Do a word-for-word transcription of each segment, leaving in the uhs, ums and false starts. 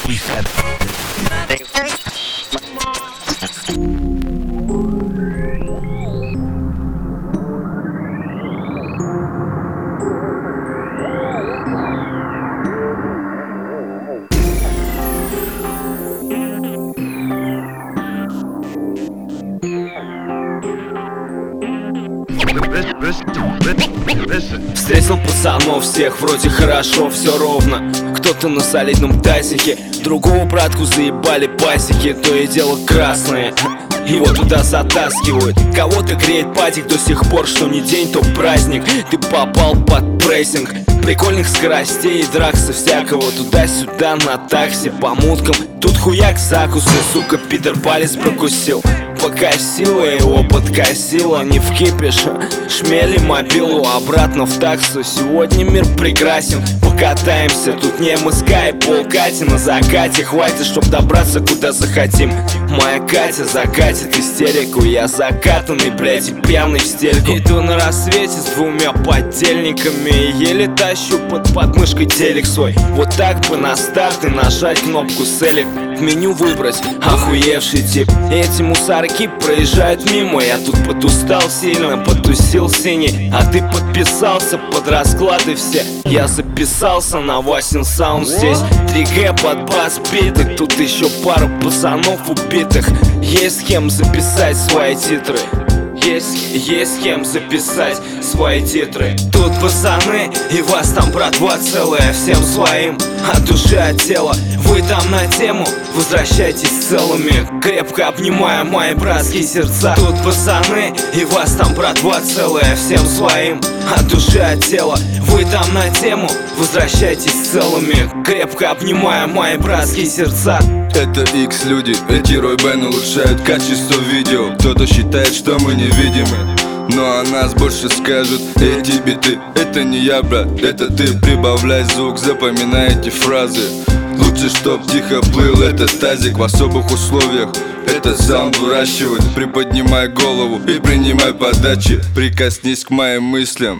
Встретил пацанов всех, вроде хорошо, все ровно. Кто-то на солидном тазике, другого братку заебали пасеки, то и дело красные. Его туда затаскивают. Кого-то греет патик до сих пор, что не день, то праздник. Ты попал под прессинг прикольных скоростей и дракса всякого. Туда-сюда на такси по муткам. Тут хуяк закусы, сука, Питер палец прокусил. Покосила его, подкосила, не в кипиш. Шмели мобилу, обратно в таксу. Сегодня мир прекрасен, покатаемся. Тут не МСК и полкати на закате. Хватит, чтоб добраться куда захотим. Моя Катя закатит истерику. Я закатанный, блядь, и пьяный в стельку. Иду на рассвете с двумя подельниками и еле тащу под подмышкой телек свой. Вот так бы на старт и нажать кнопку селек. В меню выбрать охуевший тип. Эти мусорки проезжают мимо. Я тут подустал сильно, потусил синий. А ты подписался под расклады все. Я записался на Васин саунд здесь. три гэ под бас биты. Тут еще пару пацанов убитых. Есть с кем записать свои титры. Есть, есть с кем записать свои титры. Тут пацаны, и вас там, братва, целая. Всем своим, от души, от тела. Вы там на тему, возвращайтесь целыми. Крепко обнимая мои братские сердца. Тут пацаны, и вас там, братва, целая. Всем своим, от души, от тела. Вы там на тему, возвращайтесь целыми. Крепко обнимая мои братские сердца. Это X люди, эти Ray-Ban улучшают качество видео. Кто-то считает, что мы невидимы, но о нас больше скажут эти биты. Это не я, брат, это ты. Прибавляй звук, запоминай эти фразы. Лучше, чтоб тихо плыл этот тазик в особых условиях. Этот саунд выращивать. Приподнимай голову и принимай подачи. Прикоснись к моим мыслям.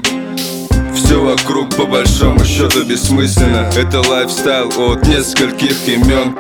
Все вокруг по большому счету бессмысленно. Это лайфстайл от нескольких имен.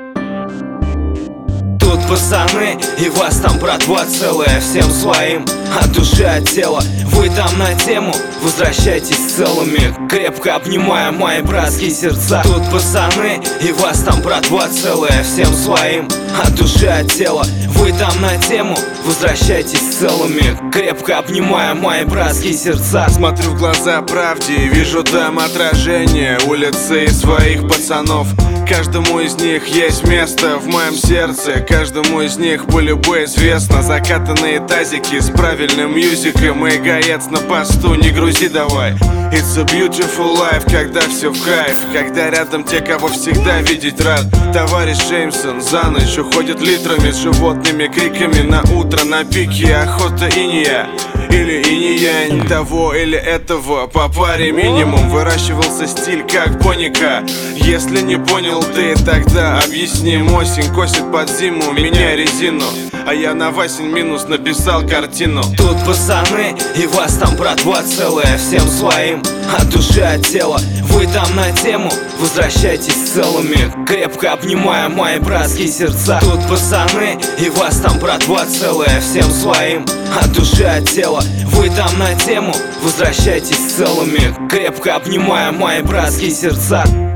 Тут пацаны, и вас там, братва, целая. Всем своим, от души, от тела. Вы там на тему, возвращайтесь целыми. Крепко обнимая мои братские сердца. Тут пацаны, и вас там, братва, целая. Всем своим, от души, от тела. Вы там на тему, возвращайтесь целыми. Крепко обнимая мои братские сердца. Смотрю в глаза правде и вижу там отражение улицы и своих пацанов. Каждому из них есть место в моем сердце. Каждому из них по любой известно. Закатанные тазики с правильным мьюзиком. И гаец на посту, не грузи давай. It's a beautiful life, когда все в кайф. Когда рядом те, кого всегда видеть рад. Товарищ Джеймсон за ночь уходит литрами с животными криками. На утро на пике охота инея. Или инь-янь, того или этого по паре минимум. Выращивался стиль как боника. Если не понял ты, тогда объясним. Осень косит под зиму, меняй резину. А я на Васин минус написал картину. Тут пацаны, и вас там, братва, целая. Всем своим, от души, от тела. Вы там на тему, возвращайтесь целыми. Крепко обнимая мои братские сердца. Тут пацаны, и вас там, братва, целая. Всем своим, от души, от тела. Вы там на тему, возвращайтесь целыми. Крепко обнимая мои братские сердца.